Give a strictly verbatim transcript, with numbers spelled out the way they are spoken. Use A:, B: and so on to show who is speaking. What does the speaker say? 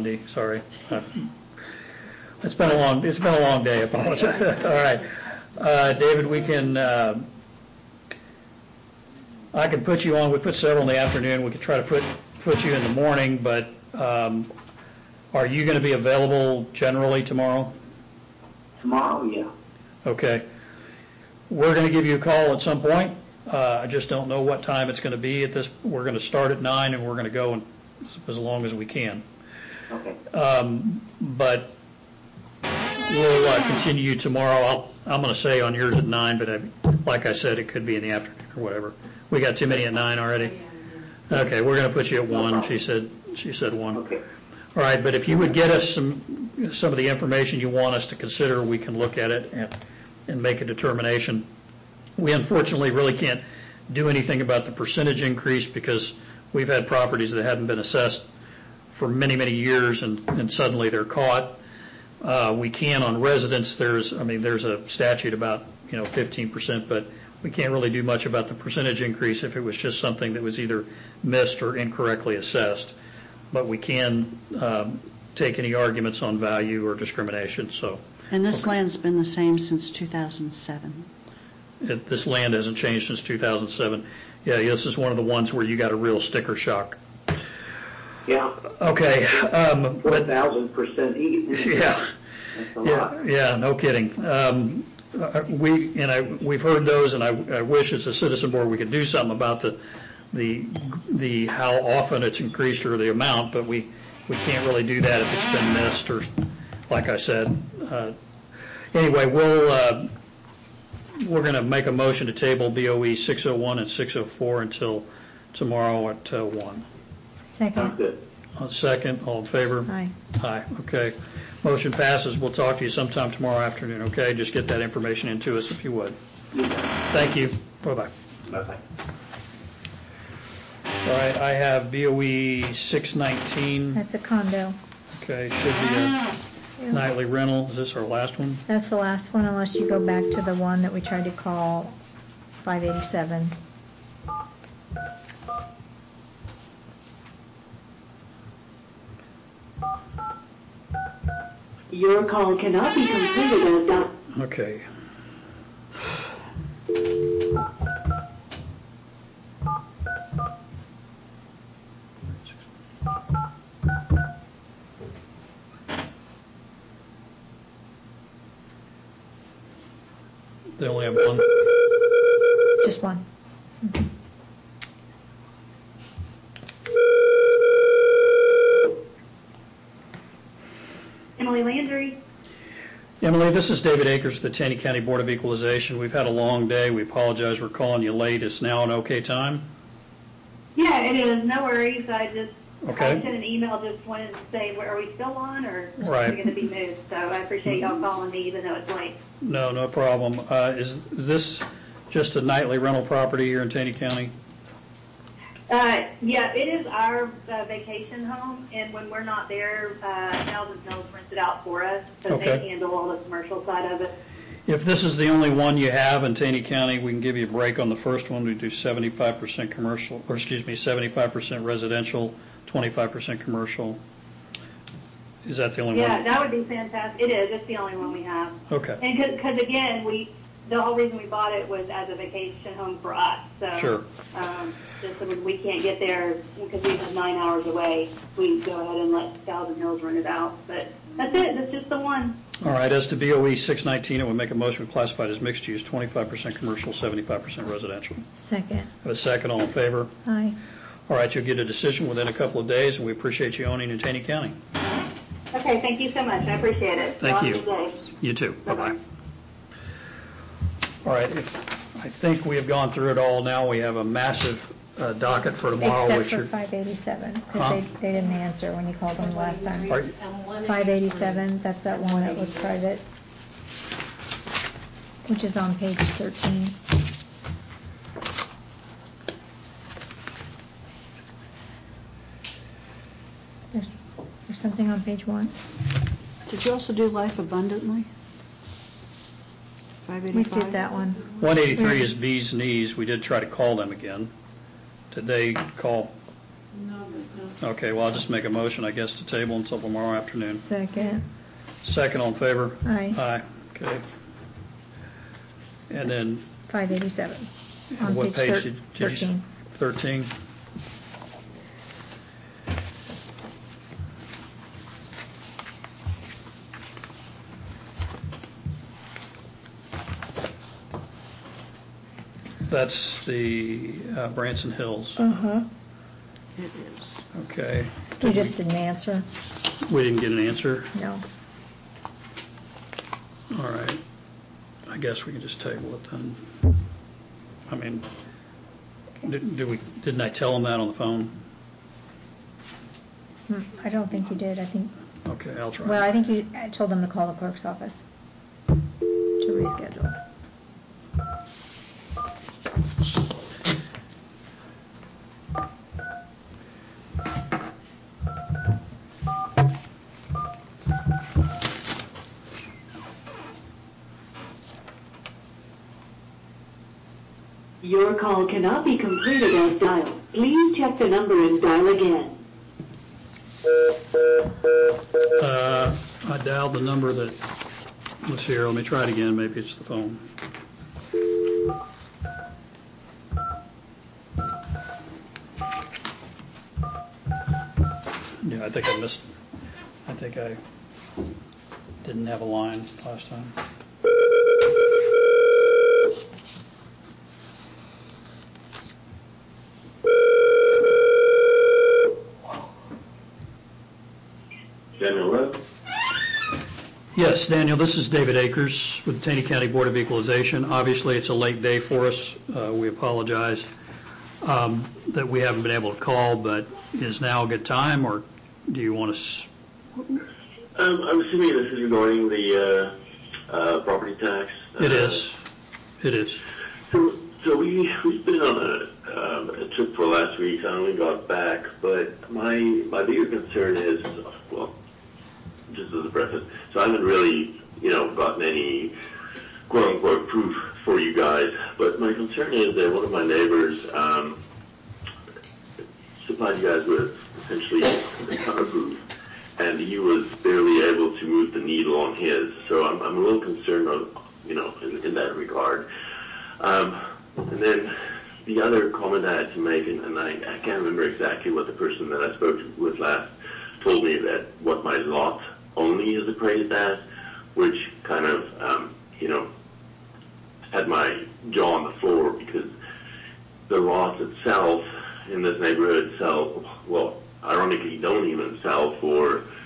A: Monday, sorry. Uh, It's been a long, it's been a long day, I apologize. All right. Uh, David, we can, uh, I can put you on, we put several in the afternoon, we could try to put, put you in the morning, but um, are you going to be available generally tomorrow?
B: Tomorrow, yeah.
A: Okay. We're going to give you a call at some point. Uh, I just don't know what time it's going to be at this. We're going to start at nine and we're going to go and, as long as we can.
B: Okay.
A: Um, but we'll uh, continue tomorrow. I'll, I'm going to say on yours at nine, but I, like I said, it could be in the afternoon or whatever. We got too many at nine already. Okay, we're going to put you at one. She said. She said one.
B: Okay.
A: All right, but if you would get us some some of the information you want us to consider, we can look at it and and make a determination. We unfortunately really can't do anything about the percentage increase because we've had properties that haven't been assessed for many, many years, and, and suddenly they're caught. Uh, we can on residents. There's, I mean, there's a statute about, you know, fifteen percent, but we can't really do much about the percentage increase if it was just something that was either missed or incorrectly assessed. But we can um, take any arguments on value or discrimination. So.
C: And this
A: Okay.
C: land's been the same since two thousand seven.
A: It, this land hasn't changed since two thousand seven. Yeah, this is one of the ones where you got a real sticker shock.
B: Yeah.
A: Okay. Um,
B: four thousand percent each.
A: Yeah.
B: That's a
A: Yeah,
B: lot.
A: yeah, no kidding. Um, uh, we and I, we've heard those, and I, I wish as a citizen board we could do something about the, the, the how often it's increased or the amount, but we, we can't really do that if it's been missed or, like I said. Uh, anyway, we'll uh, we're going to make a motion to table B O E six oh one and six oh four until tomorrow at uh, one.
B: Sounds
D: Second.
B: good.
A: On second, all in favor?
C: Aye.
A: Aye, okay. Motion passes. We'll talk to you sometime tomorrow afternoon, okay? Just get that information into us if you would.
B: You bet.
A: Thank you. Bye-bye.
B: Bye-bye.
A: All right, I have B O E six nineteen.
D: That's a condo.
A: Okay, should be a nightly rental. Is this our last one?
D: That's the last one, unless you go back to the one that we tried to call five eighty-seven.
E: Your call cannot be completed as done.
A: Okay. They only have one.
D: Just one. Mhm.
E: Emily Landry.
A: Emily, this is David Akers, the Taney County Board of Equalization. We've had a long day. We apologize. We're calling you late. Is now an okay time?
E: Yeah, it is. No worries. I just
A: Okay.
E: I sent an email, just wanted to say, are we still on or
A: Right.
E: are we going to be moved? So I appreciate y'all calling me even though it's late.
A: No, no problem. Uh, is this just a nightly rental property here in Taney County?
E: Uh, yeah, it is our uh, vacation home, and when we're not there, uh, Thousand Mills rents it out for us, so
A: Okay.
E: they handle all the commercial side of it.
A: If this is the only one you have in Taney County, we can give you a break on the first one. We do seventy-five percent commercial, or excuse me, seventy-five percent residential, twenty-five percent commercial. Is that the only
E: Yeah,
A: one?
E: that would be fantastic. It is. It's the only one we have.
A: Okay.
E: And because again, we the whole reason we bought it was as a vacation home for us. So
A: Sure.
E: um, just so when we can't get there because we live nine hours away, we go ahead and let Thousand Hills rent it out. But that's it. That's just the one.
A: All right. As to B O E six nineteen, it would make a motion we classify it as mixed use, twenty-five percent commercial, seventy-five percent residential.
D: Second.
A: Have a second. All in favor?
D: Aye.
A: All right. You'll get a decision within a couple of days, and we appreciate you owning in Taney County.
E: Okay. Thank you so much. I appreciate it.
A: Thank
E: Have a
A: you.
E: good day.
A: You too. Bye-bye.
E: Bye-bye.
A: All right, if, I think we have gone through it all now. We have a massive uh, docket for tomorrow,
D: Except
A: which
D: for
A: are,
D: five eighty-seven, because
A: Huh?
D: they, they didn't answer when you called them last time.
A: Are-
D: five eighty-seven, that's that one that was private, which is on page thirteen. There's, there's something on page one.
C: Did you also do Life Abundantly? five
D: We
C: eighty-five?
D: did that one.
A: one eighty-three is Bee's Knees. We did try to call them again. Did they call? Okay, well, I'll just make a motion, I guess, to table until tomorrow afternoon.
D: Second.
A: Second on favor?
D: Aye.
A: Aye, okay. And then,
D: five eighty-seven. On
A: what
D: page
A: page
D: thir-
A: did did you?
D: thirteen.
A: thirteen? That's the uh, Branson Hills.
D: Uh-huh.
C: It is.
A: Okay.
D: You just didn't answer?
A: We didn't get an answer?
D: No.
A: All right. I guess we can just table it then. I mean, did, did we, didn't I tell them that on the phone?
D: Hmm, I don't think you did. I think,
A: Okay, I'll try.
D: well, I think you I told them to call the clerk's office to reschedule.
F: Your call cannot be completed as dialed. Please check the number and dial again.
A: Uh, I dialed the number that was here. Let me try it again. Maybe it's the phone. Yeah, I think I missed. I think I didn't have a line last time.
B: Daniel Rudd?
A: Yes, Daniel, this is David Akers with the Taney County Board of Equalization. Obviously, it's a late day for us. Uh, we apologize um, that we haven't been able to call, but is now a good time, or do you want us?
G: Um, I'm assuming this is regarding the uh, uh, property tax.
A: It
G: uh,
A: is. It is.
G: So, so we we've been on a, um, a trip for last week. I only got back, but my my bigger concern is, well, just as a preface, so I haven't really, you know, gotten any quote unquote proof for you guys. But my concern is that one of my neighbors um, supplied you guys with essentially a cover proof, and he was barely able to move the needle on his. So I'm, I'm a little concerned, on, you know, in, in that regard. Um, and then the other comment I had to make, and, and I, I can't remember exactly what the person that I spoke with last told me, that what my lot only is appraised as, which kind of, um, you know, had my jaw on the floor, because the lots itself in this neighborhood sell, well, ironically, don't even sell for